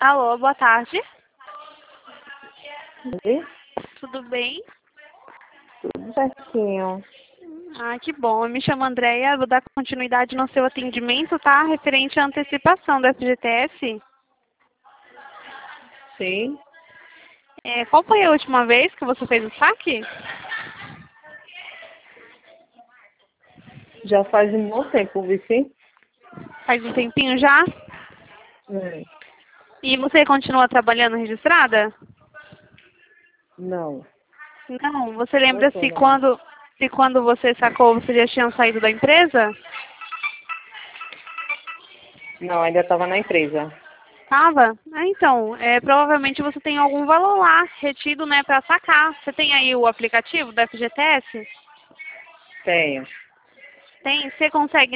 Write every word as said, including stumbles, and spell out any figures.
Alô, boa tarde. Oi? Tudo bem? Tudo certinho. Ah, que bom. Eu me chamo Andréia, vou dar continuidade no seu atendimento, tá? Referente à antecipação do F G T S. Sim. É, qual foi a última vez que você fez o saque? Já faz um bom tempo, Vici? Faz um tempinho já? Hum. E você continua trabalhando registrada? Não. Não. Você Não lembra tô, se não. quando, se quando você sacou, você já tinha saído da empresa? Não, ainda estava na empresa. Tava? Ah, então, é, provavelmente você tem algum valor lá retido, né, para sacar. Você tem aí o aplicativo da F G T S? Tenho. Tem? Você consegue